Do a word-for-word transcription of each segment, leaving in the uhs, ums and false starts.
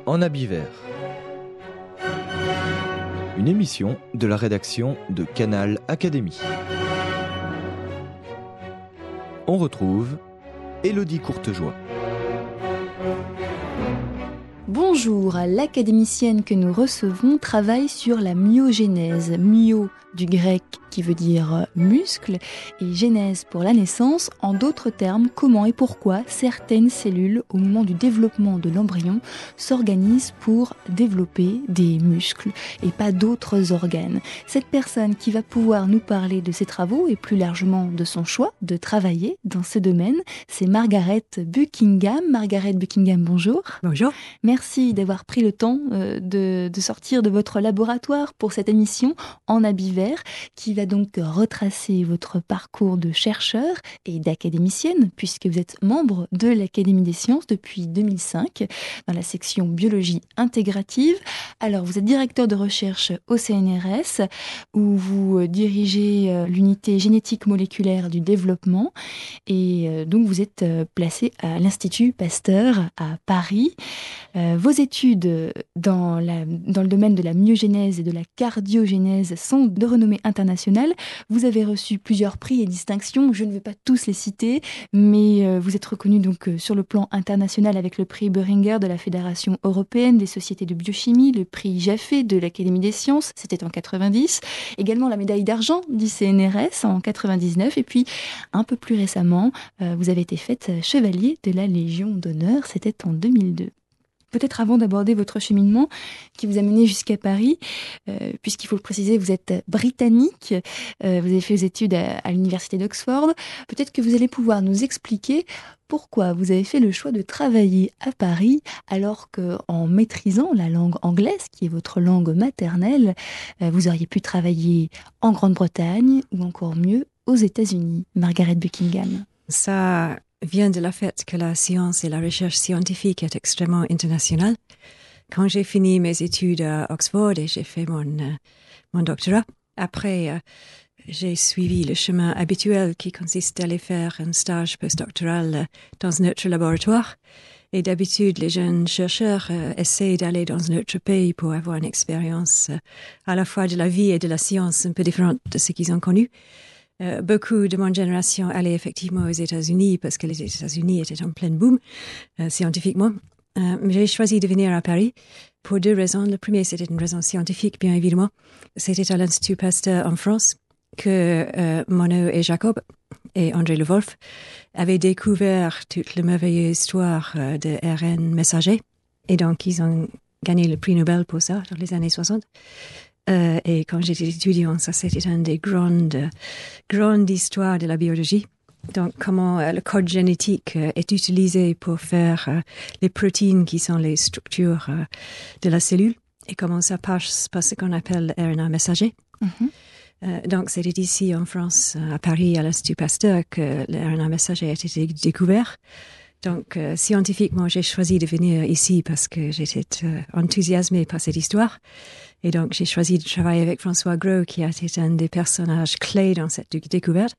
En habit vert. Une émission de la rédaction de Canal Académie. On retrouve Élodie Courtejoie. Bonjour, l'académicienne que nous recevons travaille sur la myogénèse. Myo du grec qui veut dire muscle et génèse pour la naissance. En d'autres termes, comment et pourquoi certaines cellules au moment du développement de l'embryon s'organisent pour développer des muscles et pas d'autres organes. Cette personne qui va pouvoir nous parler de ses travaux et plus largement de son choix de travailler dans ce domaine, c'est Margaret Buckingham. Margaret Buckingham, bonjour. Bonjour. Merci d'avoir pris le temps de, de sortir de votre laboratoire pour cette émission En habit vert qui va donc retracer votre parcours de chercheur et d'académicienne puisque vous êtes membre de l'Académie des sciences depuis deux mille cinq dans la section biologie intégrative. Alors vous êtes directeur de recherche au C N R S où vous dirigez l'unité génétique moléculaire du développement et donc vous êtes placé à l'Institut Pasteur à Paris. Vos études dans, la, dans le domaine de la myogénèse et de la cardiogénèse sont de renommée internationale. Vous avez reçu plusieurs prix et distinctions. Je ne vais pas tous les citer, mais vous êtes reconnu donc sur le plan international avec le prix Boehringer de la Fédération européenne des sociétés de biochimie, le prix Jaffé de l'Académie des sciences, c'était en quatre-vingt-dix. Également la médaille d'argent du C N R S en quatre-vingt-dix-neuf. Et puis, un peu plus récemment, vous avez été faite chevalier de la Légion d'honneur. C'était en deux mille deux. Peut-être avant d'aborder votre cheminement qui vous a mené jusqu'à Paris, euh, puisqu'il faut le préciser, vous êtes britannique, euh, vous avez fait vos études à, à l'université d'Oxford. Peut-être que vous allez pouvoir nous expliquer pourquoi vous avez fait le choix de travailler à Paris alors qu'en maîtrisant la langue anglaise, qui est votre langue maternelle, euh, vous auriez pu travailler en Grande-Bretagne ou encore mieux aux États-Unis. Margaret Buckingham. Ça vient de la fait que la science et la recherche scientifique est extrêmement internationale. Quand j'ai fini mes études à Oxford et j'ai fait mon, euh, mon doctorat, après euh, j'ai suivi le chemin habituel qui consiste à aller faire un stage postdoctoral euh, dans un autre laboratoire. Et d'habitude, les jeunes chercheurs euh, essaient d'aller dans un autre pays pour avoir une expérience euh, à la fois de la vie et de la science un peu différente de ce qu'ils ont connu. Euh, beaucoup de mon génération allaient effectivement aux États-Unis parce que les États-Unis étaient en plein boom euh, scientifiquement. Euh, j'ai choisi de venir à Paris pour deux raisons. La première, c'était une raison scientifique, bien évidemment. C'était à l'Institut Pasteur en France que euh, Monod et Jacob et André Le Wolf avaient découvert toute la merveilleuse histoire euh, de R N messager. Et donc, ils ont gagné le prix Nobel pour ça dans les années soixante. Euh, et quand j'étais étudiante, ça c'était une des grandes, grandes histoires de la biologie. Donc, comment euh, le code génétique euh, est utilisé pour faire euh, les protéines qui sont les structures euh, de la cellule et comment ça passe par ce qu'on appelle le R N A messager. Mm-hmm. Euh, donc, c'était ici en France, à Paris, à l'Institut Pasteur, que le R N A messager a été découvert. Donc, euh, scientifiquement, j'ai choisi de venir ici parce que j'étais euh, enthousiasmée par cette histoire. Et donc, j'ai choisi de travailler avec François Gros, qui a été un des personnages clés dans cette découverte.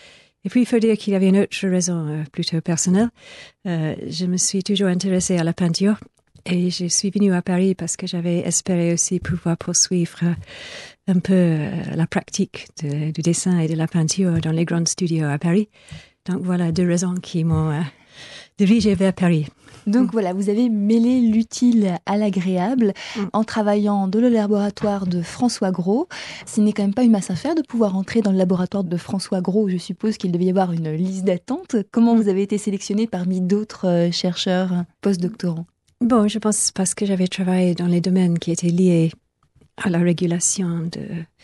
Et puis, il faut dire qu'il y avait une autre raison euh, plutôt personnelle. Euh, je me suis toujours intéressée à la peinture. Et je suis venue à Paris parce que j'avais espéré aussi pouvoir poursuivre euh, un peu euh, la pratique de, du dessin et de la peinture dans les grands studios à Paris. Donc, voilà deux raisons qui m'ont euh, dirigée vers Paris. Donc voilà, vous avez mêlé l'utile à l'agréable mmh. en travaillant dans le laboratoire de François Gros. Ce n'est quand même pas une masse à faire de pouvoir entrer dans le laboratoire de François Gros. Je suppose qu'il devait y avoir une liste d'attente. Comment vous avez été sélectionné parmi d'autres chercheurs post-doctorants ? Bon, je pense parce que j'avais travaillé dans les domaines qui étaient liés à la régulation de,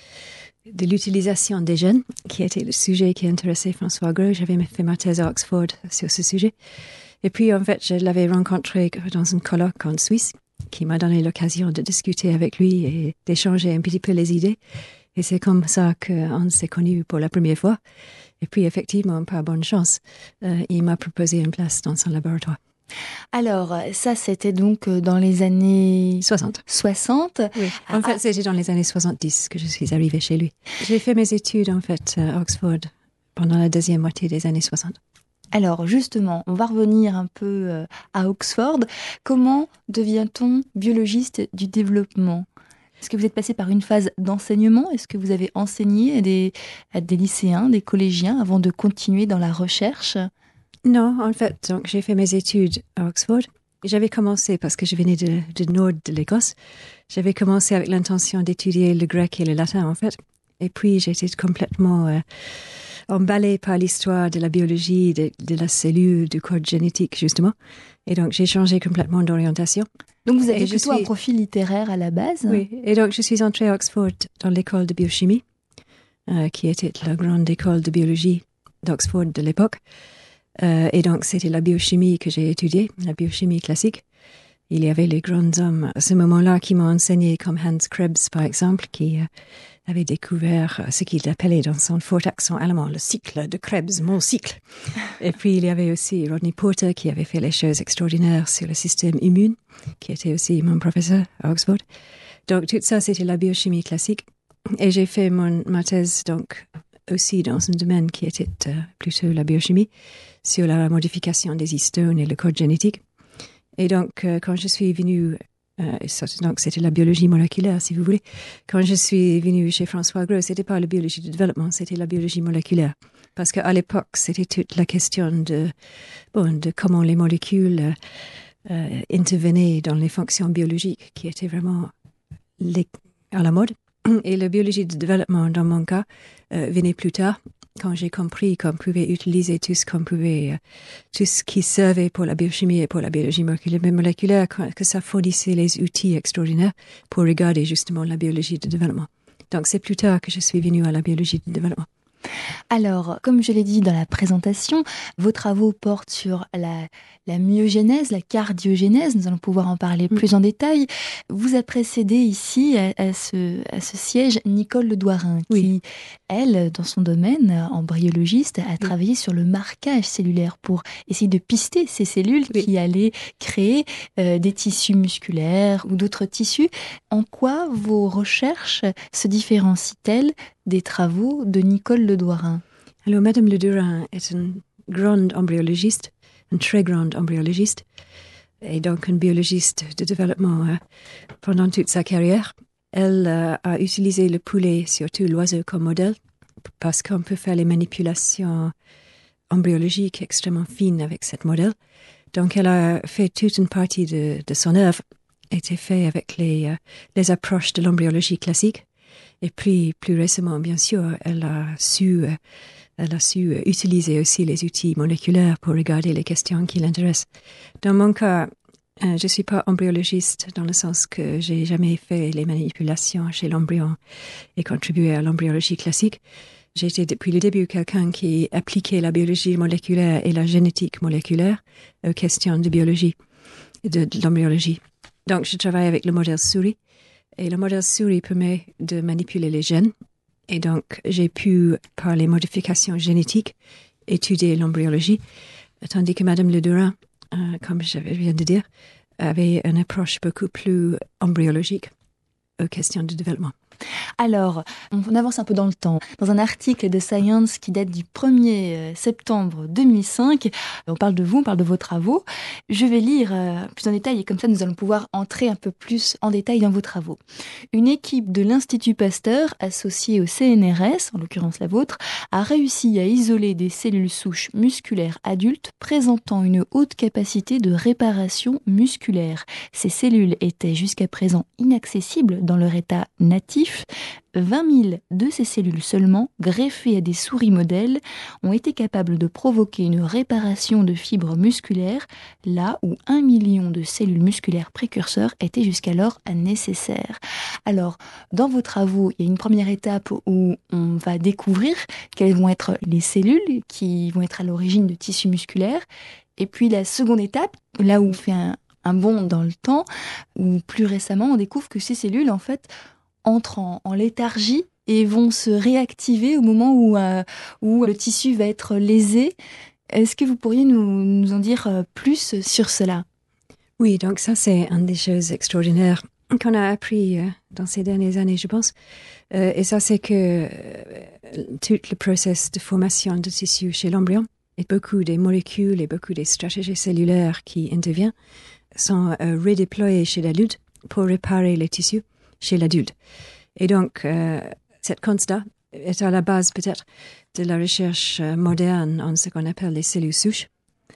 de l'utilisation des gènes, qui était le sujet qui intéressait François Gros. J'avais fait ma thèse à Oxford sur ce sujet. Et puis, en fait, je l'avais rencontré dans un colloque en Suisse qui m'a donné l'occasion de discuter avec lui et d'échanger un petit peu les idées. Et c'est comme ça qu'on s'est connus pour la première fois. Et puis, effectivement, par bonne chance, euh, il m'a proposé une place dans son laboratoire. Alors, ça, c'était donc dans les années... soixante. soixante. Oui, en fait, c'était dans les années soixante-dix que je suis arrivée chez lui. J'ai fait mes études, en fait, à Oxford pendant la deuxième moitié des années soixante. Alors justement, on va revenir un peu euh, à Oxford. Comment devient-on biologiste du développement ? Est-ce que vous êtes passé par une phase d'enseignement ? Est-ce que vous avez enseigné à des, à des lycéens, des collégiens avant de continuer dans la recherche ? Non, en fait, donc j'ai fait mes études à Oxford. J'avais commencé, parce que je venais de, de nord de l'Écosse, j'avais commencé avec l'intention d'étudier le grec et le latin, en fait. Et puis, j'étais complètement euh, emballée par l'histoire de la biologie, de, de la cellule, du code génétique, justement. Et donc, j'ai changé complètement d'orientation. Donc, vous avez et plutôt suis... un profil littéraire à la base ? Oui, et donc, je suis entrée à Oxford dans l'école de biochimie, euh, qui était la grande école de biologie d'Oxford de l'époque. Euh, et donc, c'était la biochimie que j'ai étudiée, la biochimie classique. Il y avait les grands hommes à ce moment-là qui m'ont enseigné, comme Hans Krebs, par exemple, qui euh, avait découvert ce qu'il appelait dans son fort accent allemand le cycle de Krebs, mon cycle. Et puis, il y avait aussi Rodney Porter qui avait fait les choses extraordinaires sur le système immune, qui était aussi mon professeur à Oxford. Donc, tout ça, c'était la biochimie classique. Et j'ai fait mon, ma thèse, donc, aussi dans un domaine qui était euh, plutôt la biochimie, sur la modification des histones et le code génétique. Et donc, euh, quand je suis venue, euh, ça, donc c'était la biologie moléculaire, si vous voulez. Quand je suis venue chez François Gros, c'était pas la biologie du développement, c'était la biologie moléculaire. Parce qu'à l'époque, c'était toute la question de, bon, de comment les molécules euh, intervenaient dans les fonctions biologiques, qui étaient vraiment les, à la mode. Et la biologie du développement, dans mon cas, euh, venait plus tard, quand j'ai compris qu'on pouvait utiliser tout ce qu'on pouvait, euh, tout ce qui servait pour la biochimie et pour la biologie moléculaire, que ça fournissait les outils extraordinaires pour regarder justement la biologie du développement. Donc c'est plus tard que je suis venue à la biologie du développement. Alors, comme je l'ai dit dans la présentation, vos travaux portent sur la, la myogénèse, la cardiogénèse. Nous allons pouvoir en parler mmh. plus en détail. Vous a précédé ici, à, à, ce, à ce siège, Nicole Ledouarin, oui. qui, elle, dans son domaine, embryologiste, a oui. travaillé sur le marquage cellulaire pour essayer de pister ces cellules oui. qui allaient créer euh, des tissus musculaires ou d'autres tissus. En quoi vos recherches se différencient-elles des travaux de Nicole Ledouarin? Alors, Madame Ledouarin est une grande embryologiste, une très grande embryologiste, et donc une biologiste de développement euh, pendant toute sa carrière. Elle euh, a utilisé le poulet, surtout l'oiseau, comme modèle, parce qu'on peut faire les manipulations embryologiques extrêmement fines avec cette modèle. Donc, elle a fait toute une partie de, de son œuvre, était fait avec les, euh, les approches de l'embryologie classique. Et puis, plus récemment, bien sûr, elle a su, euh, elle a su euh, utiliser aussi les outils moléculaires pour regarder les questions qui l'intéressent. Dans mon cas, euh, je suis pas embryologiste dans le sens que j'ai jamais fait les manipulations chez l'embryon et contribué à l'embryologie classique. J'ai été depuis le début quelqu'un qui appliquait la biologie moléculaire et la génétique moléculaire aux questions de biologie, de, de l'embryologie. Donc, je travaille avec le modèle souris. Et le modèle souris permet de manipuler les gènes. Et donc, j'ai pu, par les modifications génétiques, étudier l'embryologie. Tandis que Madame Ledouarin, euh, comme je viens de dire, avait une approche beaucoup plus embryologique aux questions de développement. Alors, on avance un peu dans le temps. Dans un article de Science qui date du premier septembre deux mille cinq, on parle de vous, on parle de vos travaux. Je vais lire plus en détail et comme ça nous allons pouvoir entrer un peu plus en détail dans vos travaux. Une équipe de l'Institut Pasteur, associée au C N R S, en l'occurrence la vôtre, a réussi à isoler des cellules souches musculaires adultes présentant une haute capacité de réparation musculaire. Ces cellules étaient jusqu'à présent inaccessibles dans leur état natif. vingt mille de ces cellules seulement, greffées à des souris modèles, ont été capables de provoquer une réparation de fibres musculaires, là où un million de cellules musculaires précurseurs étaient jusqu'alors nécessaires. Alors, dans vos travaux, il y a une première étape où on va découvrir quelles vont être les cellules qui vont être à l'origine de tissus musculaires, et puis la seconde étape, là où on fait un, un bond dans le temps, où plus récemment on découvre que ces cellules, en fait, entrent en, en léthargie et vont se réactiver au moment où, euh, où le tissu va être lésé. Est-ce que vous pourriez nous, nous en dire plus sur cela ? Oui, donc ça c'est une des choses extraordinaires qu'on a appris euh, dans ces dernières années, je pense. Euh, et ça c'est que euh, tout le processus de formation de tissu chez l'embryon Et beaucoup des molécules et beaucoup des stratégies cellulaires qui interviennent sont euh, redéployées chez l'adulte pour réparer les tissus chez l'adulte. Et donc, euh, cet constat est à la base peut-être de la recherche moderne en ce qu'on appelle les cellules souches.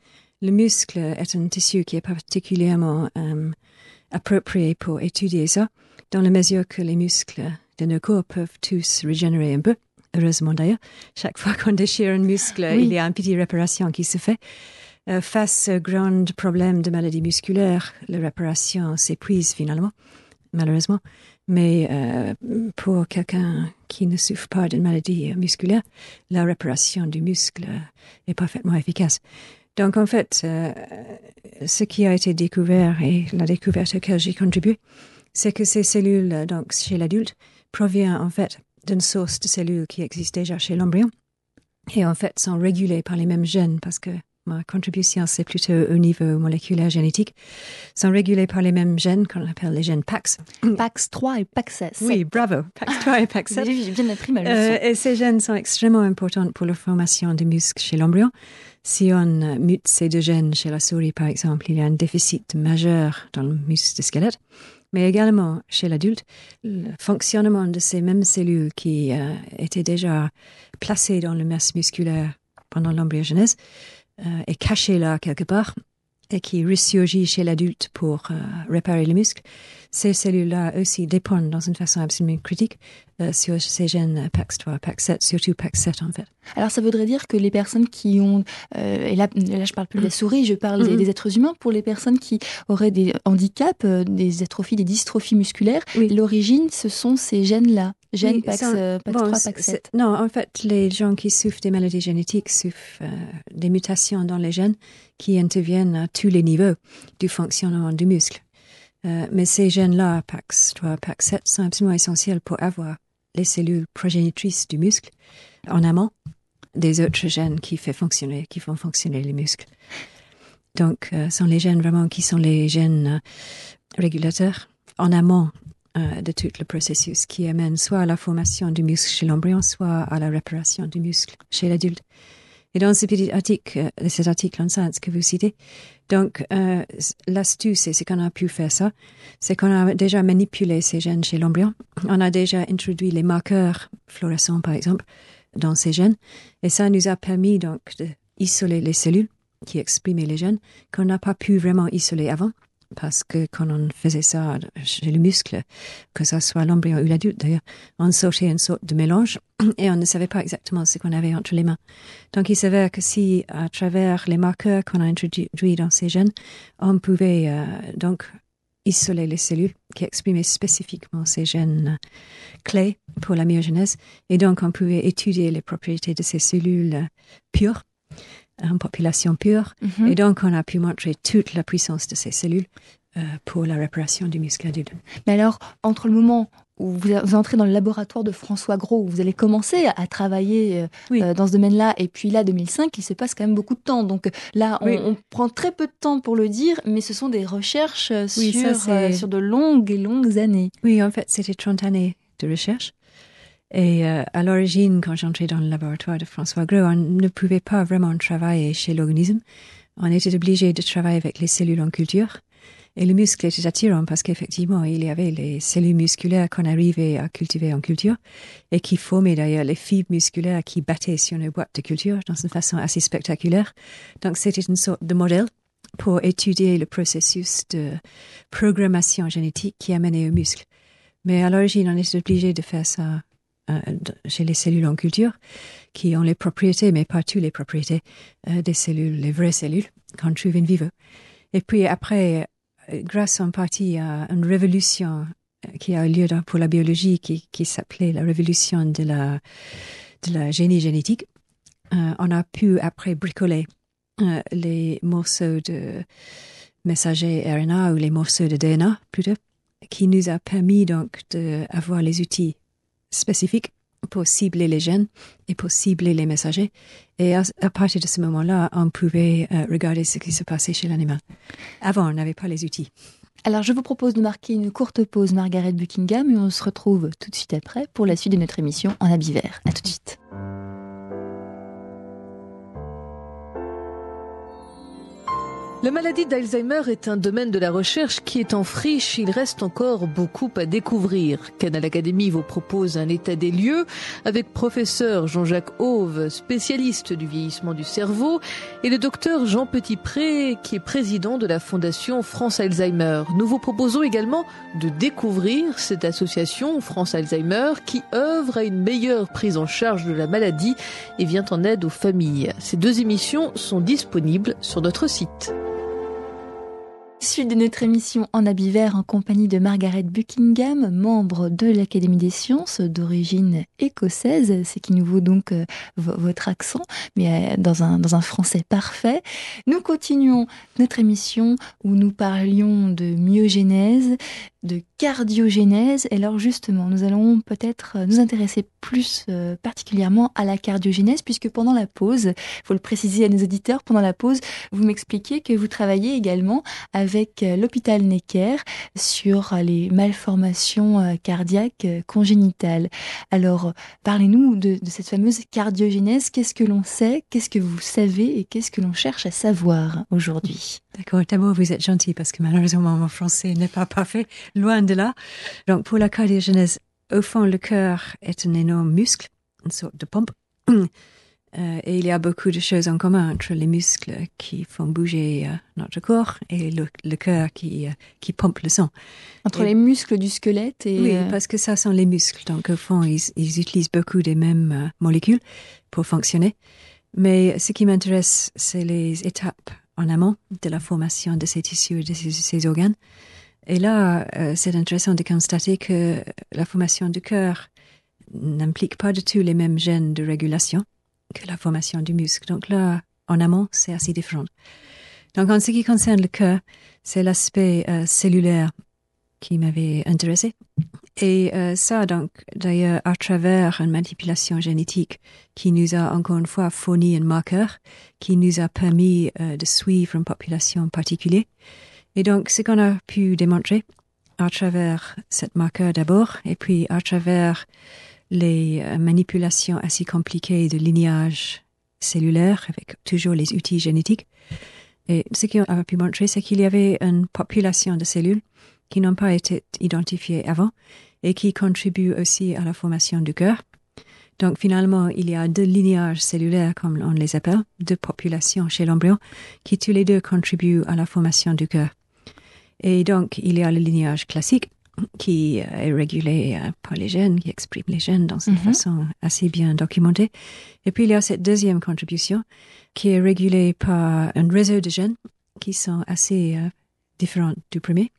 Le muscle est un tissu qui est particulièrement euh, approprié pour étudier ça, dans la mesure que les muscles de nos corps peuvent tous régénérer un peu. Heureusement d'ailleurs, chaque fois qu'on déchire un muscle, oui. il y a une petite réparation qui se fait. Euh, face aux grands problèmes de maladies musculaires, la réparation s'épuise finalement, malheureusement. Mais euh, pour quelqu'un qui ne souffre pas d'une maladie musculaire, la réparation du muscle est parfaitement efficace. Donc en fait, euh, ce qui a été découvert et la découverte à laquelle j'ai contribué, c'est que ces cellules, donc chez l'adulte, proviennent en fait d'une source de cellules qui existe déjà chez l'embryon et en fait sont régulées par les mêmes gènes parce que ma contribution c'est plutôt au niveau moléculaire génétique, sont régulées par les mêmes gènes qu'on appelle les gènes P A X. P A X trois et P A X sept. Oui, bravo, P A X trois et P A X sept. J'ai bien appris ma leçon. Euh, et ces gènes sont extrêmement importants pour la formation des muscles chez l'embryon. Si on mute ces deux gènes chez la souris par exemple, il y a un déficit majeur dans le muscle du squelette. Mais également, chez l'adulte, le fonctionnement de ces mêmes cellules qui euh, étaient déjà placées dans le masse musculaire pendant l'embryogenèse euh, est caché là quelque part et qui ressurgit chez l'adulte pour euh, réparer les muscles. Ces cellules-là aussi dépendent dans une façon absolument critique euh, sur ces gènes P A X trois, P A X sept, surtout P A X sept en fait. Alors ça voudrait dire que les personnes qui ont, euh, et là, là je parle plus des souris, je parle mm-hmm. des, des êtres humains, pour les personnes qui auraient des handicaps, euh, des atrophies, des dystrophies musculaires, oui. l'origine ce sont ces gènes-là, gènes oui, P A X, euh, P A X trois, bon, P A X sept. Non, en fait les gens qui souffrent des maladies génétiques souffrent euh, des mutations dans les gènes qui interviennent à tous les niveaux du fonctionnement du muscle. Euh, mais ces gènes-là, P A X trois, P A X sept, sont absolument essentiels pour avoir les cellules progénitrices du muscle en amont des autres gènes qui, fait fonctionner, qui font fonctionner les muscles. Donc, euh, ce sont les gènes vraiment qui sont les gènes euh, régulateurs en amont euh, de tout le processus qui amène soit à la formation du muscle chez l'embryon, soit à la réparation du muscle chez l'adulte. Et dans ce petit article, euh, cet article en Science que vous citez, donc euh, l'astuce, c'est qu'on a pu faire ça, c'est qu'on a déjà manipulé ces gènes chez l'embryon. On a déjà introduit les marqueurs fluorescents, par exemple, dans ces gènes. Et ça nous a permis donc d'isoler les cellules qui exprimaient les gènes qu'on n'a pas pu vraiment isoler avant. Parce que quand on faisait ça chez le muscle, que ce soit l'embryon ou l'adulte d'ailleurs, on sortait une sorte de mélange et on ne savait pas exactement ce qu'on avait entre les mains. Donc il s'avère que si, à travers les marqueurs qu'on a introduits dans ces gènes, on pouvait euh, donc isoler les cellules qui exprimaient spécifiquement ces gènes clés pour la myogenèse, et donc on pouvait étudier les propriétés de ces cellules pures en population pure, mm-hmm. et donc on a pu montrer toute la puissance de ces cellules euh, pour la réparation du muscle adulte. Mais alors, entre le moment où vous entrez dans le laboratoire de François Gros, où vous allez commencer à travailler euh, oui. euh, dans ce domaine-là, et puis là, deux mille cinq, il se passe quand même beaucoup de temps. Donc là, on, oui. on prend très peu de temps pour le dire, mais ce sont des recherches oui, sur, ça, euh, sur de longues et longues années. Oui, en fait, c'était trente années de recherche. Et euh, à l'origine, quand j'entrais dans le laboratoire de François Gros, on ne pouvait pas vraiment travailler chez l'organisme. On était obligé de travailler avec les cellules en culture. Et le muscle était attirant parce qu'effectivement, il y avait les cellules musculaires qu'on arrivait à cultiver en culture et qui formaient d'ailleurs les fibres musculaires qui battaient sur nos boîtes de culture dans une façon assez spectaculaire. Donc, c'était une sorte de modèle pour étudier le processus de programmation génétique qui amenait au muscle. Mais à l'origine, on était obligé de faire ça chez les cellules en culture, qui ont les propriétés, mais pas toutes les propriétés euh, des cellules, les vraies cellules qu'on trouve in vivo. Et puis après, grâce en partie à une révolution qui a eu lieu dans, pour la biologie, qui, qui s'appelait la révolution de la, de la génie génétique, euh, on a pu après bricoler euh, les morceaux de messagers R N A ou les morceaux de D N A plutôt, qui nous a permis donc d'avoir les outils spécifiques pour cibler les gènes et pour cibler les messagers. Et à, à partir de ce moment-là, on pouvait euh, regarder ce qui se passait chez l'animal. Avant, on n'avait pas les outils. Alors, je vous propose de marquer une courte pause, Margaret Buckingham, et on se retrouve tout de suite après pour la suite de notre émission en habit vert. À tout de suite. La maladie d'Alzheimer est un domaine de la recherche qui est en friche. Il reste encore beaucoup à découvrir. Canal Académie vous propose un état des lieux avec professeur Jean-Jacques Hauve, spécialiste du vieillissement du cerveau, et le docteur Jean Petitpré, qui est président de la Fondation France Alzheimer. Nous vous proposons également de découvrir cette association France Alzheimer qui œuvre à une meilleure prise en charge de la maladie et vient en aide aux familles. Ces deux émissions sont disponibles sur notre site. Suite de notre émission En habit vert en compagnie de Margaret Buckingham, membre de l'Académie des sciences d'origine écossaise, c'est qui nous vaut donc euh, v- votre accent, mais euh, dans un, dans un français parfait. Nous continuons notre émission où nous parlions de myogénèse, de cardiogénèse. Et alors justement, nous allons peut-être nous intéresser plus euh, particulièrement à la cardiogénèse, puisque pendant la pause, il faut le préciser à nos auditeurs, pendant la pause, vous m'expliquiez que vous travaillez également avec euh, l'hôpital Necker sur les malformations euh, cardiaques euh, congénitales. Alors, parlez-nous de, de cette fameuse cardiogénèse. Qu'est-ce que l'on sait, qu'est-ce que vous savez et qu'est-ce que l'on cherche à savoir aujourd'hui? D'accord, d'abord vous êtes gentil parce que malheureusement mon français n'est pas parfait, loin de là. Donc pour la cardiogénèse, au fond le cœur est un énorme muscle, une sorte de pompe. Euh, et il y a beaucoup de choses en commun entre les muscles qui font bouger euh, notre corps et le, le cœur qui, euh, qui pompe le sang. Entre et, les muscles du squelette et... Oui, euh... parce que ça sont les muscles. Donc au fond, ils, ils utilisent beaucoup des mêmes euh, molécules pour fonctionner. Mais ce qui m'intéresse, c'est les étapes en amont de la formation de ces tissus et de ces, ces organes. Et là, euh, c'est intéressant de constater que la formation du cœur n'implique pas du tout les mêmes gènes de régulation que la formation du muscle. Donc là, en amont, c'est assez différent. Donc en ce qui concerne le cœur, c'est l'aspect euh, cellulaire qui m'avait intéressé. Et euh, ça, donc, d'ailleurs, à travers une manipulation génétique qui nous a encore une fois fourni un marqueur, qui nous a permis euh, de suivre une population particulière. Et donc, ce qu'on a pu démontrer à travers cette marqueur d'abord, et puis à travers les euh, manipulations assez compliquées de lignage cellulaire, avec toujours les outils génétiques. Et ce qu'on a pu montrer, c'est qu'il y avait une population de cellules qui n'ont pas été identifiées avant et qui contribuent aussi à la formation du cœur. Donc finalement, il y a deux lignages cellulaires, comme on les appelle, deux populations chez l'embryon, qui tous les deux contribuent à la formation du cœur. Et donc, il y a le lignage classique, qui est régulé par les gènes, qui exprime les gènes dans une mm-hmm. façon assez bien documentée. Et puis, il y a cette deuxième contribution, qui est régulée par un réseau de gènes qui sont assez euh, différents du premier.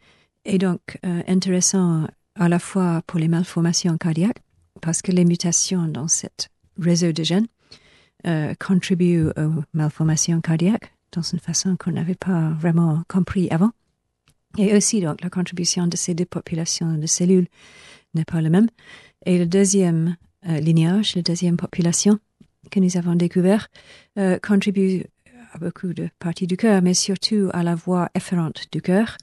Et donc, euh, intéressant à la fois pour les malformations cardiaques, parce que les mutations dans ce réseau de gènes euh, contribuent aux malformations cardiaques dans une façon qu'on n'avait pas vraiment compris avant. Et aussi, donc, la contribution de ces deux populations de cellules n'est pas la même. Et le deuxième euh, lignage, la deuxième population que nous avons découvert, euh, contribue à beaucoup de parties du cœur, mais surtout à la voie efférente du cœur.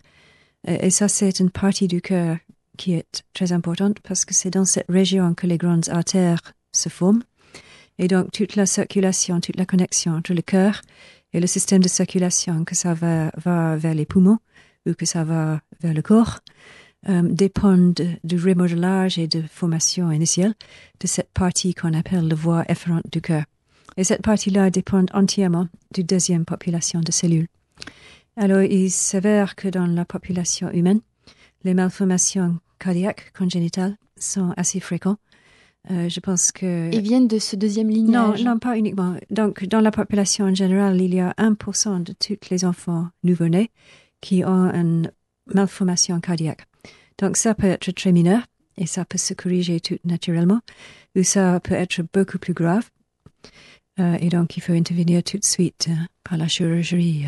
Et ça, c'est une partie du cœur qui est très importante parce que c'est dans cette région que les grandes artères se forment. Et donc, toute la circulation, toute la connexion entre le cœur et le système de circulation, que ça va, va vers les poumons ou que ça va vers le corps, euh, dépendent du remodelage et de formation initiale de cette partie qu'on appelle la voie efférente du cœur. Et cette partie-là dépend entièrement du deuxième population de cellules. Alors, il s'avère que dans la population humaine, les malformations cardiaques congénitales sont assez fréquentes. Euh, je pense que... Et viennent de ce deuxième lignage? Non, non, pas uniquement. Donc, dans la population en général, il y a un pour cent de tous les enfants nouveau-nés qui ont une malformation cardiaque. Donc, ça peut être très mineur et ça peut se corriger tout naturellement, ou ça peut être beaucoup plus grave. Euh, et donc, il faut intervenir tout de suite euh, par la chirurgie.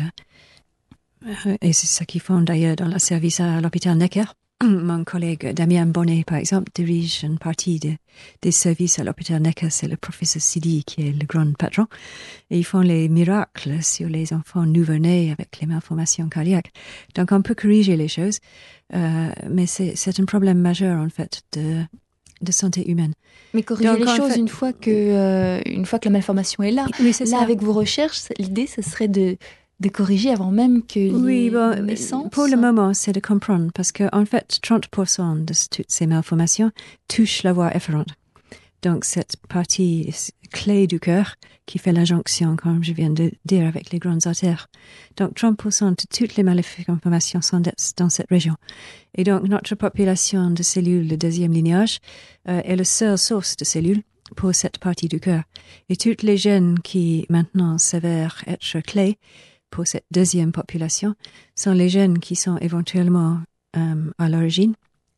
Euh, et c'est ce qu'ils font d'ailleurs dans le service à l'hôpital Necker. Mon collègue Damien Bonnet, par exemple, dirige une partie de, des services à l'hôpital Necker. C'est le professeur Sidi qui est le grand patron. Et ils font les miracles sur les enfants nouveau-nés avec les malformations cardiaques. Donc, on peut corriger les choses, euh, mais c'est, c'est un problème majeur, en fait, de, de santé humaine. Mais corriger Donc, les choses fait, une fois que, euh, une fois que la malformation est là. Oui, c'est là, ça. avec vos recherches, l'idée, ce serait de de corriger avant même que les oui, bon, naissances. Pour le moment, c'est de comprendre, parce que en fait, trente pour cent de toutes ces malformations touchent la voie efférente. Donc, cette partie clé du cœur qui fait la jonction, comme je viens de dire, avec les grandes artères. Donc, trente pour cent de toutes les malformations sont dans cette région. Et donc, notre population de cellules de deuxième lignage euh, est la seule source de cellules pour cette partie du cœur. Et toutes les gènes qui maintenant s'avèrent être clés pour cette deuxième population sont les gènes qui sont éventuellement euh, à l'origine.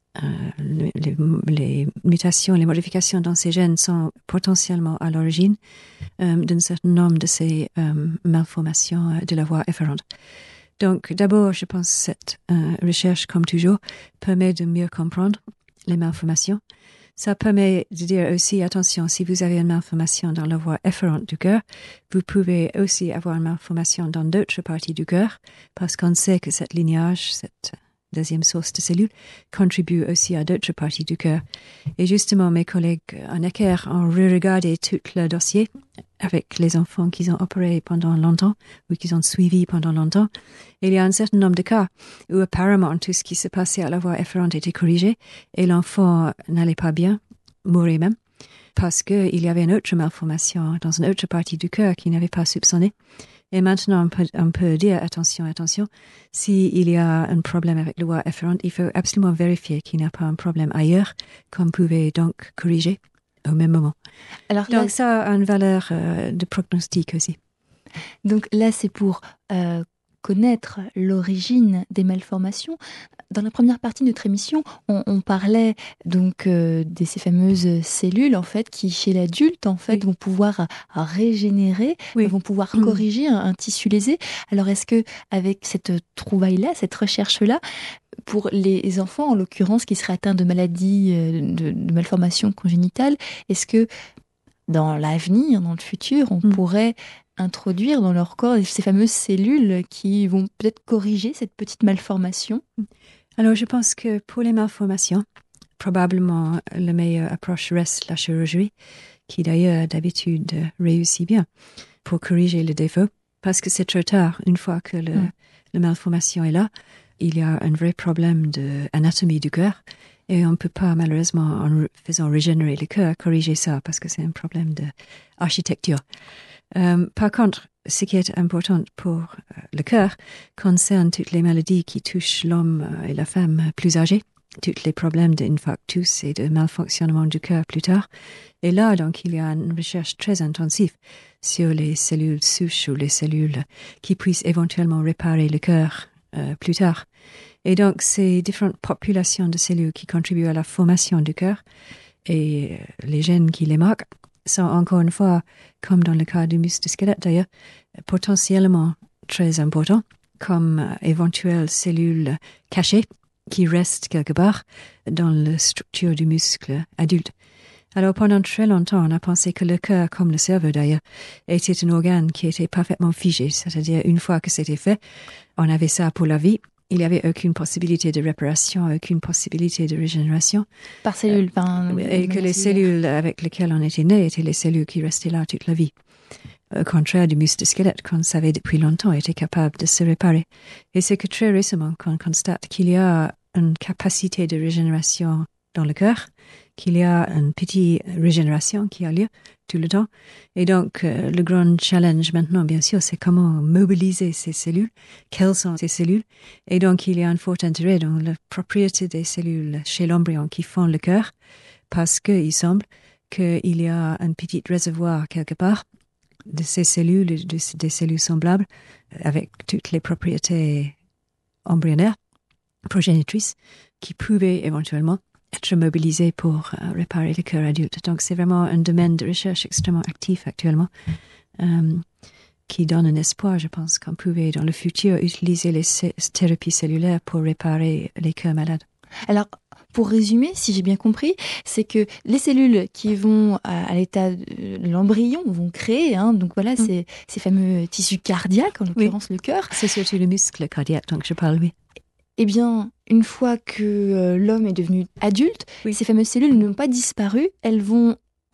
Euh, les, les mutations, les modifications dans ces gènes sont potentiellement à l'origine euh, d'un certain nombre de ces euh, malformations de la voie efférente. Donc, d'abord, je pense que cette euh, recherche, comme toujours, permet de mieux comprendre les malformations. Ça permet de dire aussi, attention, si vous avez une malformation dans la voie efférente du cœur, vous pouvez aussi avoir une malformation dans d'autres parties du cœur, parce qu'on sait que cette lignage, cette deuxième source de cellules, contribue aussi à d'autres parties du cœur. Et justement, mes collègues en Necker ont re-regardé tout le dossier avec les enfants qu'ils ont opérés pendant longtemps ou qu'ils ont suivis pendant longtemps. Et il y a un certain nombre de cas où apparemment tout ce qui se passait à la voie efférente était corrigé et l'enfant n'allait pas bien, mourait même, parce qu'il y avait une autre malformation dans une autre partie du cœur qu'il n'avait pas soupçonné. Et maintenant, on peut, on peut dire, attention, attention, s'il y a un problème avec la voie efférente, il faut absolument vérifier qu'il n'y a pas un problème ailleurs qu'on pouvait donc corriger au même moment. Alors donc là, ça a une valeur euh, de prognostic aussi. Donc là, c'est pour euh, connaître l'origine des malformations. Dans la première partie de notre émission, on, on parlait donc euh, de ces fameuses cellules en fait qui, chez l'adulte, en fait, oui. vont pouvoir euh, régénérer, oui. vont pouvoir mmh. corriger un, un tissu lésé. Alors, est-ce que avec cette trouvaille-là, cette recherche-là, pour les enfants, en l'occurrence, qui seraient atteints de maladies, de, de malformations congénitales, est-ce que dans l'avenir, dans le futur, on mmh. pourrait introduire dans leur corps ces fameuses cellules qui vont peut-être corriger cette petite malformation? Alors, je pense que pour les malformations, probablement la meilleure approche reste la chirurgie, qui d'ailleurs d'habitude réussit bien pour corriger le défaut, parce que c'est trop tard. Une fois que le, mmh. la malformation est là, il y a un vrai problème d'anatomie du cœur et on ne peut pas malheureusement, en faisant régénérer le cœur, corriger ça parce que c'est un problème d'architecture. Euh, par contre, ce qui est important pour euh, le cœur concerne toutes les maladies qui touchent l'homme et la femme plus âgés, tous les problèmes d'infarctus et de malfonctionnement du cœur plus tard. Et là, donc, il y a une recherche très intensive sur les cellules souches ou les cellules qui puissent éventuellement réparer le cœur euh, plus tard. Et donc, ces différentes populations de cellules qui contribuent à la formation du cœur et euh, les gènes qui les marquent sont encore une fois, comme dans le cas du muscle du squelette d'ailleurs, potentiellement très importants comme euh, éventuelles cellules cachées qui restent quelque part dans la structure du muscle adulte. Alors pendant très longtemps, on a pensé que le cœur, comme le cerveau d'ailleurs, était un organe qui était parfaitement figé, c'est-à-dire une fois que c'était fait, on avait ça pour la vie. Il n'y avait aucune possibilité de réparation, aucune possibilité de régénération. Par cellules, ben, et que les cellules avec lesquelles on était né étaient les cellules qui restaient là toute la vie. Au contraire du muscle de squelette qu'on savait depuis longtemps était capable de se réparer. Et c'est que très récemment qu'on constate qu'il y a une capacité de régénération dans le cœur, qu'il y a une petite régénération qui a lieu tout le temps. Et donc, euh, le grand challenge maintenant, bien sûr, c'est comment mobiliser ces cellules, quelles sont ces cellules. Et donc, il y a un fort intérêt dans la propriété des cellules chez l'embryon qui font le cœur, parce qu'il semble qu'il y a un petit réservoir quelque part de ces cellules, de, des cellules semblables, avec toutes les propriétés embryonnaires, progénitrices, qui pouvaient éventuellement être mobilisés pour euh, réparer le cœur adulte. Donc, c'est vraiment un domaine de recherche extrêmement actif actuellement euh, qui donne un espoir, je pense, qu'on pouvait dans le futur utiliser les c- thérapies cellulaires pour réparer les cœurs malades. Alors, pour résumer, si j'ai bien compris, c'est que les cellules qui vont à, à l'état de l'embryon vont créer, hein, donc voilà, mmh. ces, ces fameux tissus cardiaques, en l'occurrence oui. le cœur. C'est surtout le muscle cardiaque dont je parle, oui. Eh bien, une fois que euh, l'homme est devenu adulte, oui. ces fameuses cellules n'ont pas disparu, elles vont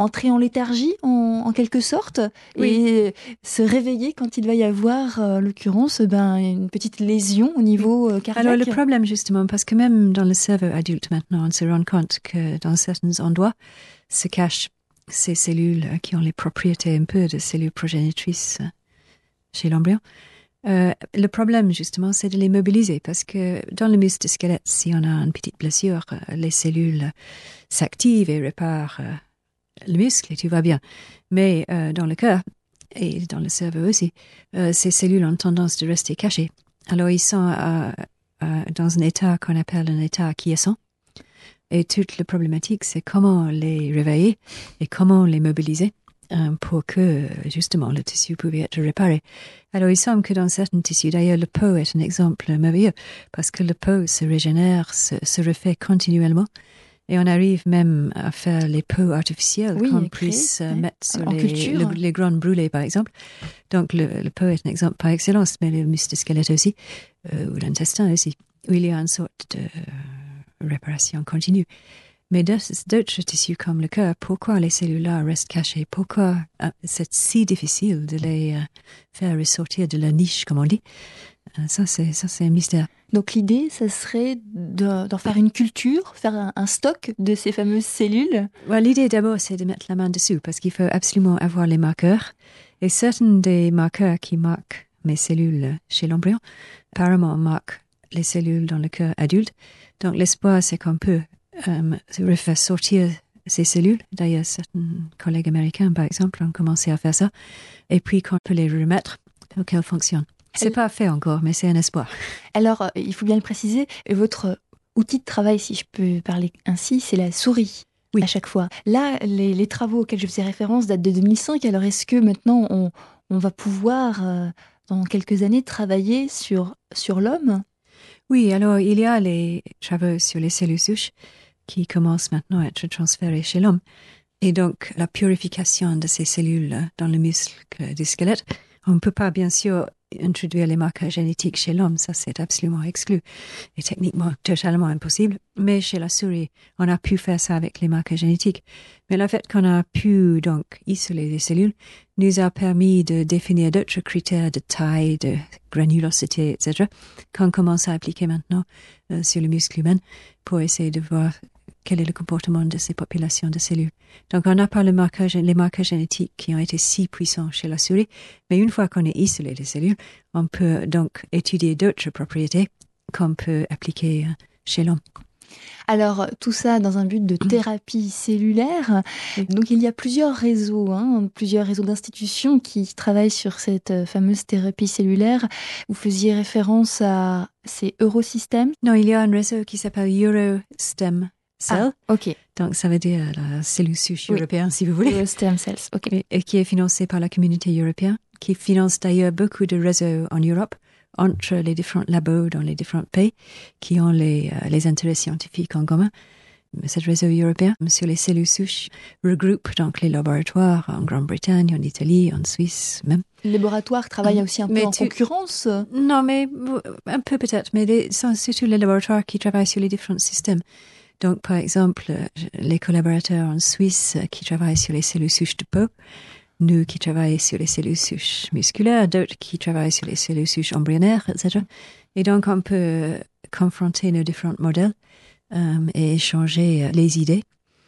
entrer en léthargie, en, en quelque sorte, oui. et se réveiller quand il va y avoir, en l'occurrence, ben, une petite lésion au niveau euh, cardiaque. Alors le problème justement, parce que même dans le cerveau adulte maintenant, on se rend compte que dans certains endroits se cachent ces cellules qui ont les propriétés un peu de cellules progénitrices chez l'embryon. Euh, le problème, justement, c'est de les mobiliser parce que dans le muscle du squelette, si on a une petite blessure, les cellules s'activent et réparent euh, le muscle et tout va bien. Mais euh, dans le cœur et dans le cerveau aussi, euh, ces cellules ont tendance de rester cachées. Alors, ils sont euh, euh, dans un état qu'on appelle un état quiescent. Et toute la problématique, c'est comment les réveiller et comment les mobiliser pour que, justement, le tissu puisse être réparé. Alors, il semble que dans certains tissus, d'ailleurs, le peau est un exemple merveilleux, parce que le peau se régénère, se, se refait continuellement, et on arrive même à faire les peaux artificielles oui, qu'on puisse créer, mettre sur en les, culture. le, les graines brûlées, par exemple. Donc, le, le peau est un exemple par excellence, mais le muscle squelette aussi, euh, ou l'intestin aussi, où il y a une sorte de réparation continue. Mais d'autres tissus comme le cœur, pourquoi les cellules-là restent cachées? Pourquoi euh, c'est si difficile de les euh, faire ressortir de la niche, comme on dit? euh, Ça, c'est ça, c'est un mystère. Donc l'idée, ça serait de, d'en faire une culture, faire un, un stock de ces fameuses cellules. Ouais, l'idée d'abord, c'est de mettre la main dessus, parce qu'il faut absolument avoir les marqueurs. Et certains des marqueurs qui marquent mes cellules chez l'embryon, apparemment marquent les cellules dans le cœur adulte. Donc l'espoir, c'est qu'on peut Euh, refaire sortir ces cellules. D'ailleurs, certains collègues américains, par exemple, ont commencé à faire ça. Et puis, qu'on peut les remettre pour qu'elles fonctionnent. C'est Elle... pas fait encore, mais c'est un espoir. Alors, il faut bien le préciser, votre outil de travail, si je peux parler ainsi, c'est la souris. Oui. À chaque fois. Là, les, les travaux auxquels je faisais référence datent de deux mille cinq. Alors, est-ce que maintenant, on, on va pouvoir, euh, dans quelques années, travailler sur, sur l'homme? Oui, alors, il y a les travaux sur les cellules souches qui commencent maintenant à être transférées chez l'homme. Et donc, la purification de ces cellules dans le muscle du squelette, on ne peut pas, bien sûr, introduire les marqueurs génétiques chez l'homme, ça c'est absolument exclu et techniquement totalement impossible. Mais chez la souris, on a pu faire ça avec les marqueurs génétiques. Mais le fait qu'on a pu donc isoler les cellules nous a permis de définir d'autres critères de taille, de granulosité, et cetera, qu'on commence à appliquer maintenant euh, sur le muscle humain pour essayer de voir quel est le comportement de ces populations de cellules. Donc, on n'a pas le marqueur, les marqueurs génétiques qui ont été si puissants chez la souris, mais une fois qu'on a isolé les cellules, on peut donc étudier d'autres propriétés qu'on peut appliquer chez l'homme. Alors, tout ça dans un but de thérapie cellulaire. Oui. Donc, il y a plusieurs réseaux, hein, plusieurs réseaux d'institutions qui travaillent sur cette fameuse thérapie cellulaire. Vous faisiez référence à ces Eurosystem? Non, il y a un réseau qui s'appelle Eurostem. Cell. Ah, ok. Donc, ça veut dire la cellule souche oui. européenne, si vous voulez. Eurostem Cells, ok. Et, et qui est financé par la communauté européenne, qui finance d'ailleurs beaucoup de réseaux en Europe, entre les différents labos dans les différents pays, qui ont les, euh, les intérêts scientifiques en commun. Ce réseau européen sur les cellules souches regroupe donc les laboratoires en Grande-Bretagne, en Italie, en Suisse même. Les laboratoires travaillent aussi un peu mais en tu... concurrence? Non, mais un peu peut-être, mais les, sont surtout les laboratoires qui travaillent sur les différents systèmes. Donc, par exemple, les collaborateurs en Suisse qui travaillent sur les cellules souches de peau, nous qui travaillons sur les cellules souches musculaires, d'autres qui travaillent sur les cellules souches embryonnaires, et cetera. Et donc, on peut confronter nos différents modèles euh, et échanger les idées.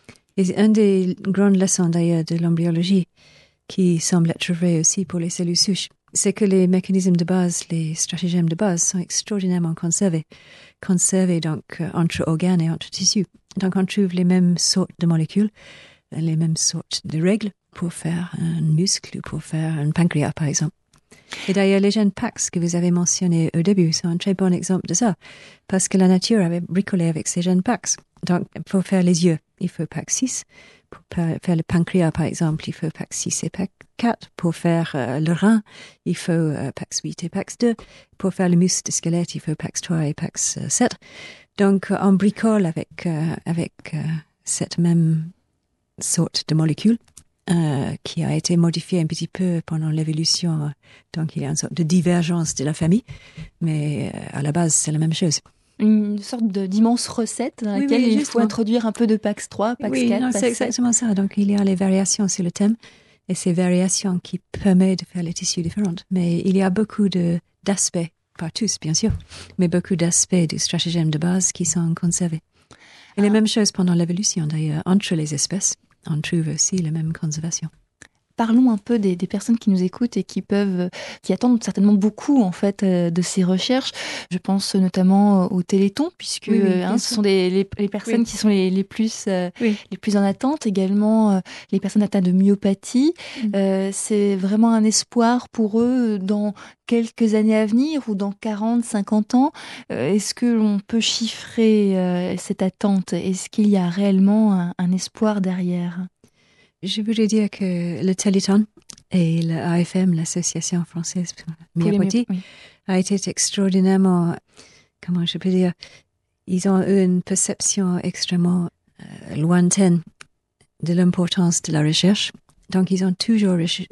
Et une des grandes leçons d'ailleurs de l'embryologie, qui semble être vrai aussi pour les cellules souches, c'est que les mécanismes de base, les stratagèmes de base sont extraordinairement conservés. Conservés donc entre organes et entre tissus. Donc on trouve les mêmes sortes de molécules, les mêmes sortes de règles pour faire un muscle ou pour faire un pancréas par exemple. Et d'ailleurs les gènes P A X que vous avez mentionnés au début sont un très bon exemple de ça, parce que la nature avait bricolé avec ces gènes P A X. Donc pour faire les yeux, il faut P A X six. Pour faire le pancréas, par exemple, il faut P A X six et P A X quatre. Pour faire euh, le rein, il faut euh, P A X huit et P A X deux. Pour faire le muscle de squelette, il faut P A X trois et P A X sept. Donc, euh, on bricole avec, euh, avec euh, cette même sorte de molécule euh, qui a été modifiée un petit peu pendant l'évolution. Donc, il y a une sorte de divergence de la famille, mais euh, à la base, c'est la même chose. une sorte de, d'immense recette dans oui, laquelle oui, il justement. faut introduire un peu de Pax trois, Pax oui, quatre, non, Pax c'est sept. exactement ça. Donc, il y a les variations sur le thème et ces variations qui permettent de faire les tissus différents. Mais il y a beaucoup de, d'aspects, pas tous, bien sûr, mais beaucoup d'aspects du stratagème de base qui sont conservés. Et ah. les mêmes choses pendant l'évolution, d'ailleurs, entre les espèces. On trouve aussi la même conservation. Parlons un peu des, des personnes qui nous écoutent et qui peuvent, qui attendent certainement beaucoup en fait euh, de ces recherches. Je pense notamment au Téléthon, puisque oui, oui, hein, ce sont des, les, les personnes oui. qui sont les, les plus euh, oui. les plus en attente. Également, euh, les personnes atteintes de myopathie. Mm. Euh, c'est vraiment un espoir pour eux dans quelques années à venir ou dans quarante, cinquante ans. Euh, est-ce que l'on peut chiffrer euh, cette attente ? Est-ce qu'il y a réellement un, un espoir derrière ? Je voudrais dire que le Téléthon et l'A F M, l'Association française myopathie, oui. a été extraordinairement, comment je peux dire, ils ont eu une perception extrêmement euh, lointaine de l'importance de la recherche. Donc, ils ont toujours reche-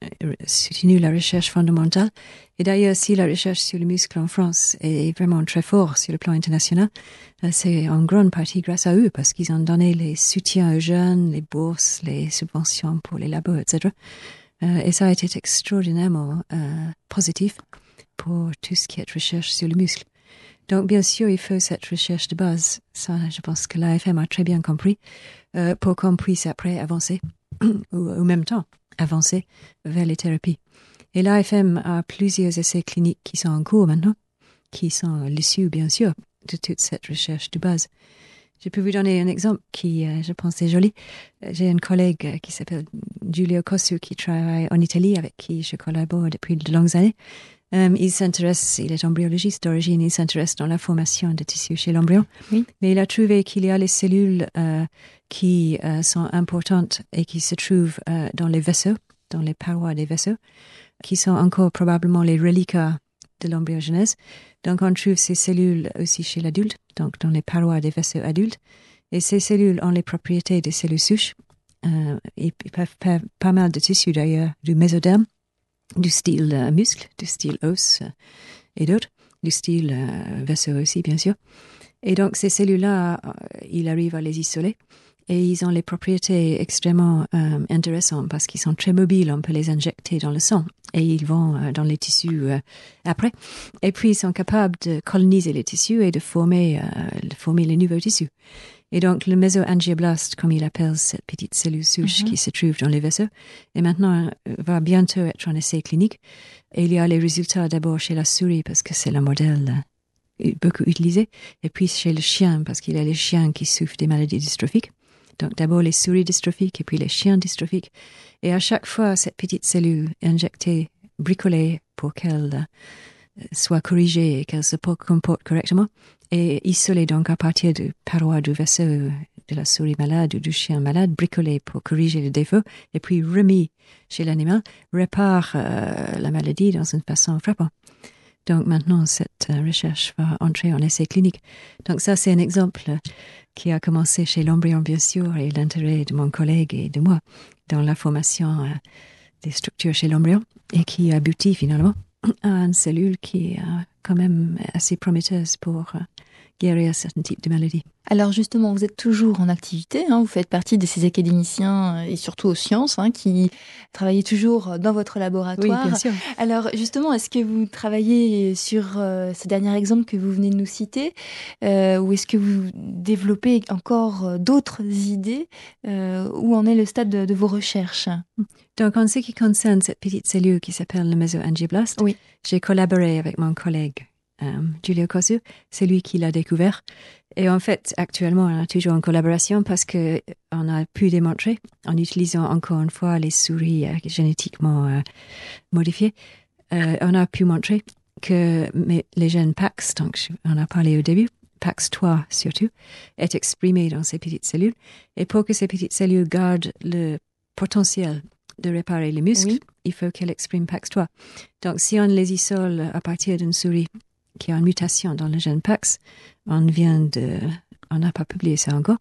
soutenu la recherche fondamentale. Et d'ailleurs, si la recherche sur le muscle en France est vraiment très forte sur le plan international, c'est en grande partie grâce à eux, parce qu'ils ont donné les soutiens aux jeunes, les bourses, les subventions pour les labos, et cetera. Euh, et ça a été extraordinairement euh, positif pour tout ce qui est recherche sur le muscle. Donc, bien sûr, il faut cette recherche de base. Ça, je pense que l'A F M a très bien compris, euh, pour qu'on puisse après avancer, ou au même temps, avancer vers les thérapies. Et l'A F M a plusieurs essais cliniques qui sont en cours maintenant, qui sont l'issue, bien sûr, de toute cette recherche de base. Je peux vous donner un exemple qui, euh, je pense, est joli. J'ai une collègue euh, qui s'appelle Giulio Cossu qui travaille en Italie, avec qui je collabore depuis de longues années. Um, il s'intéresse, il est embryologiste d'origine, il s'intéresse dans la formation de tissus chez l'embryon. Oui. Mais il a trouvé qu'il y a les cellules euh, qui euh, sont importantes et qui se trouvent euh, dans les vaisseaux, dans les parois des vaisseaux, qui sont encore probablement les reliquats de l'embryogenèse. Donc, on trouve ces cellules aussi chez l'adulte, donc dans les parois des vaisseaux adultes. Et ces cellules ont les propriétés des cellules souches. Euh, et peuvent faire pas mal de tissus d'ailleurs, du mésoderme, du style euh, muscle, du style os euh, et d'autres, du style euh, vaisseau aussi, bien sûr. Et donc, ces cellules-là, euh, il arrive à les isoler. Et ils ont les propriétés extrêmement euh, intéressantes parce qu'ils sont très mobiles. On peut les injecter dans le sang et ils vont euh, dans les tissus euh, après. Et puis, ils sont capables de coloniser les tissus et de former, euh, de former les nouveaux tissus. Et donc, le mésoangioblaste, comme il appelle cette petite cellule souche mm-hmm. qui se trouve dans les vaisseaux, et maintenant va bientôt être en essai clinique. Et il y a les résultats d'abord chez la souris parce que c'est le modèle euh, beaucoup utilisé. Et puis chez le chien parce qu'il y a les chiens qui souffrent des maladies dystrophiques. Donc d'abord les souris dystrophiques et puis les chiens dystrophiques. Et à chaque fois, cette petite cellule injectée, bricolée pour qu'elle euh, soit corrigée et qu'elle se comporte correctement, et isolée donc à partir du paroi du vaisseau de la souris malade ou du chien malade, bricolée pour corriger les défauts, et puis remis chez l'animal, répare euh, la maladie dans une façon frappante. Donc maintenant, cette euh, recherche va entrer en essai clinique. Donc ça, c'est un exemple qui a commencé chez l'embryon, bien sûr, et l'intérêt de mon collègue et de moi dans la formation euh, des structures chez l'embryon, et qui aboutit finalement à une cellule qui est euh, quand même assez prometteuse pour euh, guérir certains types de maladies. Alors justement, vous êtes toujours en activité, hein, vous faites partie de ces académiciens et surtout aux sciences hein, qui travaillent toujours dans votre laboratoire. Oui, bien sûr. Alors justement, est-ce que vous travaillez sur euh, ce dernier exemple que vous venez de nous citer euh, ou est-ce que vous développez encore d'autres idées euh, Où en est le stade de, de vos recherches? Donc en ce qui concerne cette petite cellule qui s'appelle le mésoangioblaste, oui. J'ai collaboré avec mon collègue Um, Giulio Cossu, c'est lui qui l'a découvert. Et en fait, actuellement, on est toujours en collaboration parce que on a pu démontrer, en utilisant encore une fois les souris euh, génétiquement euh, modifiées, euh, on a pu montrer que mais, les gènes Pax, donc on a parlé au début, Pax trois surtout, est exprimé dans ces petites cellules. Et pour que ces petites cellules gardent le potentiel de réparer les muscles, oui. Il faut qu'elles expriment Pax trois. Donc, si on les isole à partir d'une souris qui a une mutation dans le gène Pax, on vient de, on n'a pas publié ça encore,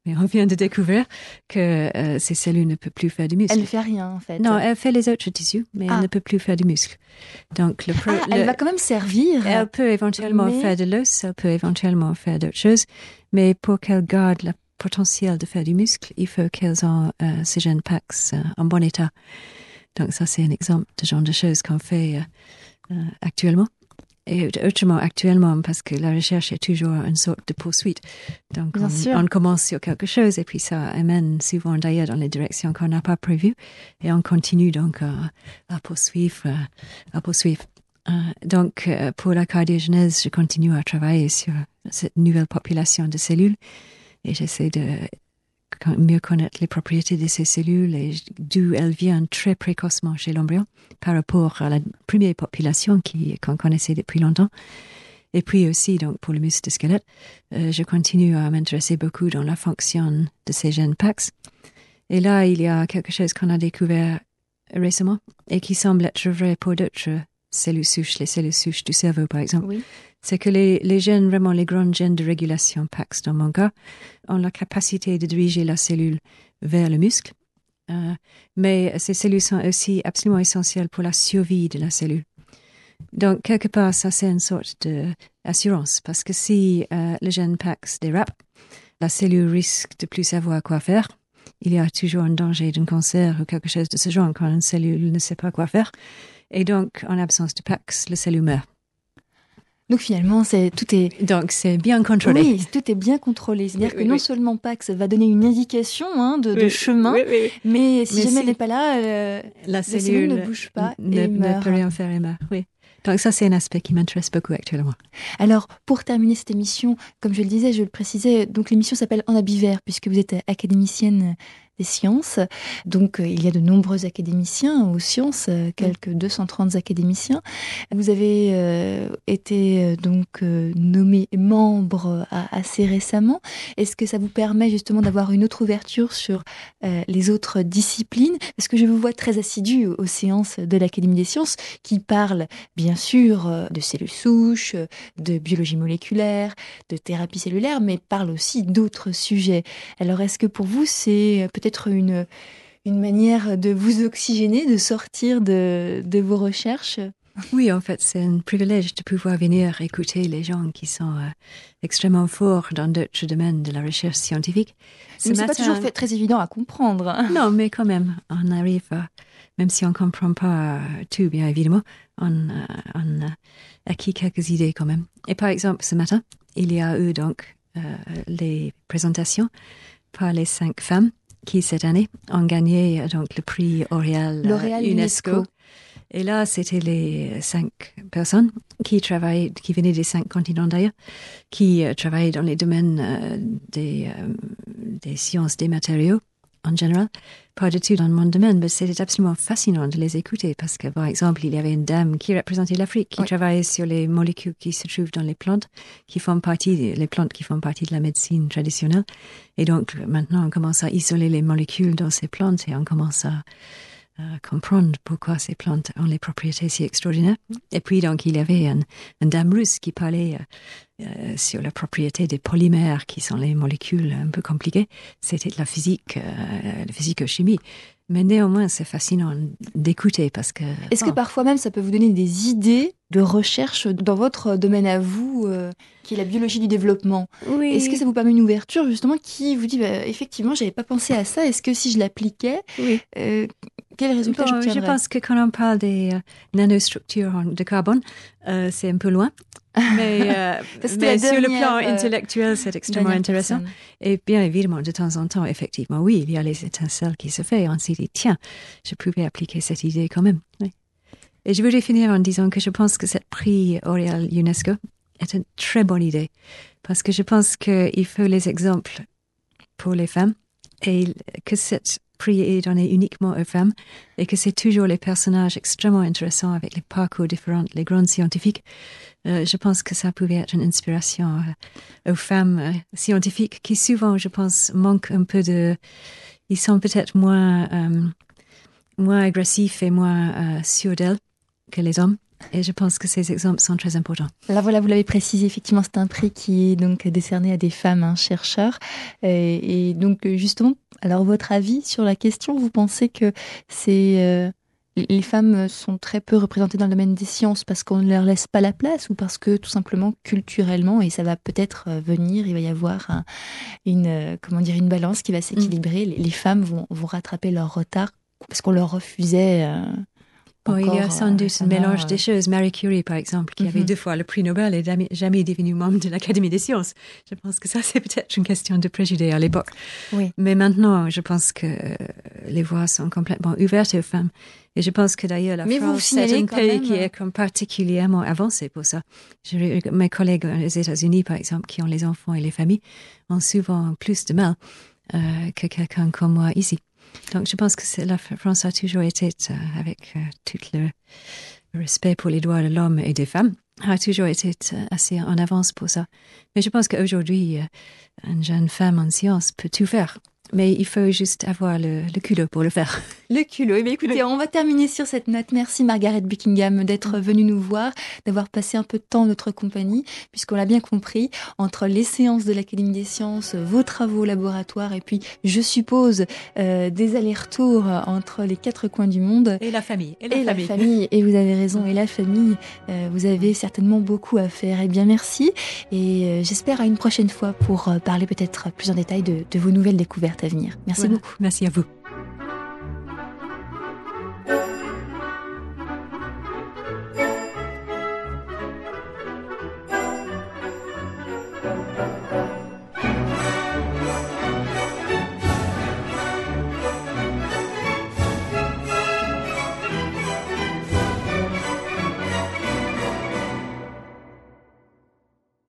Mais on vient de découvrir que euh, ces cellules ne peuvent plus faire du muscle. Elle ne fait rien, en fait. Non, elle fait les autres tissus, mais ah. elle ne peut plus faire du muscle. Donc, le, ah, le, elle va quand même servir. Elle peut éventuellement mais... faire de l'os, elle peut éventuellement faire d'autres choses, mais pour qu'elle garde le potentiel de faire du muscle, il faut qu'elles ont euh, ces gènes P A X euh, en bon état. Donc, ça, c'est un exemple de genre de choses qu'on fait euh, euh, actuellement. Et autrement, actuellement, parce que la recherche est toujours une sorte de poursuite. Donc, on, on commence sur quelque chose et puis ça amène souvent d'ailleurs dans les directions qu'on n'a pas prévues. Et on continue donc à, à poursuivre. À poursuivre. Euh, donc, euh, pour la cardiogenèse, je continue à travailler sur cette nouvelle population de cellules et j'essaie de mieux connaître les propriétés de ces cellules et d'où elles viennent très précocement chez l'embryon par rapport à la première population qui, qu'on connaissait depuis longtemps. Et puis aussi, donc, pour le muscle de squelette, euh, je continue à m'intéresser beaucoup dans la fonction de ces gènes P A X. Et là, il y a quelque chose qu'on a découvert récemment et qui semble être vrai pour d'autres cellules souches, les cellules souches du cerveau, par exemple. Oui. C'est que les, les gènes, vraiment les grands gènes de régulation P A X dans mon cas, ont la capacité de diriger la cellule vers le muscle. Euh, mais ces cellules sont aussi absolument essentielles pour la survie de la cellule. Donc, quelque part, ça, c'est une sorte d'assurance. Parce que si euh, le gène P A X dérape, la cellule risque de plus savoir quoi faire. Il y a toujours un danger d'un cancer ou quelque chose de ce genre quand une cellule ne sait pas quoi faire. Et donc, en absence de P A X, la cellule meurt. Donc finalement, c'est, tout est... Donc c'est bien contrôlé. Oui, tout est bien contrôlé. C'est-à-dire oui, que oui, non oui. seulement P A X va donner une indication hein, de, oui, de chemin, oui, oui. mais si mais jamais si elle n'est pas là, euh, la, cellule la cellule ne bouge pas ne, et ne meurt. peut rien faire et meurt. Oui. Donc ça, c'est un aspect qui m'intéresse beaucoup actuellement. Alors, pour terminer cette émission, comme je le disais, je le précisais, donc l'émission s'appelle En habit vert, puisque vous êtes académicienne des sciences. Donc, euh, il y a de nombreux académiciens aux sciences, euh, quelques deux cent trente académiciens. Vous avez euh, été euh, donc euh, nommé membre euh, assez récemment. Est-ce que ça vous permet justement d'avoir une autre ouverture sur euh, les autres disciplines ? Parce que je vous vois très assidu aux séances de l'Académie des sciences qui parlent bien sûr euh, de cellules souches, de biologie moléculaire, de thérapie cellulaire, mais parlent aussi d'autres sujets. Alors, est-ce que pour vous, c'est peut-être une, une manière de vous oxygéner, de sortir de, de vos recherches ? Oui, en fait, c'est un privilège de pouvoir venir écouter les gens qui sont euh, extrêmement forts dans d'autres domaines de la recherche scientifique. Ce mais ce n'est matin... pas toujours fait, très évident à comprendre. Non, mais quand même, on arrive, à, même si on ne comprend pas tout, bien évidemment, on, euh, on a acquis quelques idées quand même. Et par exemple, ce matin, il y a eu donc euh, les présentations par les cinq femmes qui, cette année, ont gagné donc, le prix L'Oréal, L'Oréal UNESCO. UNESCO. Et là, c'était les cinq personnes qui travaillaient, qui venaient des cinq continents d'ailleurs, qui euh, travaillaient dans les domaines euh, des, euh, des sciences des matériaux en général, pas du tout dans mon domaine, mais c'était absolument fascinant de les écouter parce que, par exemple, il y avait une dame qui représentait l'Afrique, qui oui. travaillait sur les molécules qui se trouvent dans les plantes, qui font partie, les plantes qui font partie de la médecine traditionnelle. Et donc, maintenant, on commence à isoler les molécules dans ces plantes et on commence à Euh, comprendre pourquoi ces plantes ont les propriétés si extraordinaires. Et puis, donc, il y avait une, une dame russe qui parlait euh, euh, sur la propriété des polymères, qui sont les molécules un peu compliquées. C'était de la physique, euh, la physico-chimie. Mais néanmoins, c'est fascinant d'écouter parce que... Est-ce oh. que parfois même, ça peut vous donner des idées de recherche dans votre domaine à vous, euh, qui est la biologie du développement ? Oui. Est-ce que ça vous permet une ouverture, justement, qui vous dit, bah, effectivement, j'avais pas pensé à ça, est-ce que si je l'appliquais, oui. euh, quel résultat bon, j'obtiendrais ? Je pense que quand on parle des euh, nanostructures de carbone, euh, c'est un peu loin. Mais, euh, mais sur le plan euh, intellectuel, c'est extrêmement intéressant. Personne. Et bien évidemment, de temps en temps, effectivement, oui, il y a les étincelles qui se font. Et on s'est dit, tiens, je pouvais appliquer cette idée quand même. Oui. Et je voudrais finir en disant que je pense que cette prix L'Oréal UNESCO est une très bonne idée. Parce que je pense qu'il faut les exemples pour les femmes et que cette prix est donné uniquement aux femmes et que c'est toujours les personnages extrêmement intéressants avec les parcours différents, les grands scientifiques. Euh, je pense que ça pouvait être une inspiration euh, aux femmes euh, scientifiques qui souvent, je pense, manquent un peu de... Ils sont peut-être moins, euh, moins agressifs et moins euh, sûrs d'elles que les hommes. Et je pense que ces exemples sont très importants. Là, voilà, vous l'avez précisé, effectivement, c'est un prix qui est donc décerné à des femmes, hein, chercheurs. Et, et donc, justement, alors votre avis sur la question, vous pensez que c'est... Euh, les femmes sont très peu représentées dans le domaine des sciences parce qu'on ne leur laisse pas la place ou parce que tout simplement culturellement, et ça va peut-être venir, il va y avoir un, une, comment dire, une balance qui va s'équilibrer. Mmh. Les femmes vont, vont rattraper leur retard parce qu'on leur refusait... Euh, Bon, il y a sans doute un mélange euh... des choses. Marie Curie, par exemple, qui mm-hmm. avait deux fois le prix Nobel et jamais, jamais devenu membre de l'Académie des sciences. Je pense que ça, c'est peut-être une question de préjugés à l'époque. Oui. Mais maintenant, je pense que les voies sont complètement ouvertes aux femmes. Et je pense que d'ailleurs, la Mais France, c'est un pays même... qui est comme particulièrement avancé pour ça. Je, mes collègues aux États-Unis, par exemple, qui ont les enfants et les familles, ont souvent plus de mal euh, que quelqu'un comme moi ici. Donc, je pense que c'est, la France a toujours été, euh, avec euh, tout le respect pour les droits de l'homme et des femmes, a toujours été euh, assez en avance pour ça. Mais je pense qu'aujourd'hui, euh, une jeune femme en sciences peut tout faire. Mais il faut juste avoir le, le culot pour le faire. Le culot. Eh bien, écoutez, on va terminer sur cette note. Merci Margaret Buckingham d'être venue nous voir, d'avoir passé un peu de temps en notre compagnie, puisqu'on l'a bien compris, entre les séances de l'Académie des sciences, vos travaux au laboratoire, et puis, je suppose, euh, des allers-retours entre les quatre coins du monde. Et la famille. Et la, et famille. la famille. Et vous avez raison, et la famille. Euh, vous avez certainement beaucoup à faire. Eh bien, merci. Et euh, j'espère à une prochaine fois pour euh, parler peut-être plus en détail de, de vos nouvelles découvertes à venir. Merci voilà. beaucoup. Merci à vous.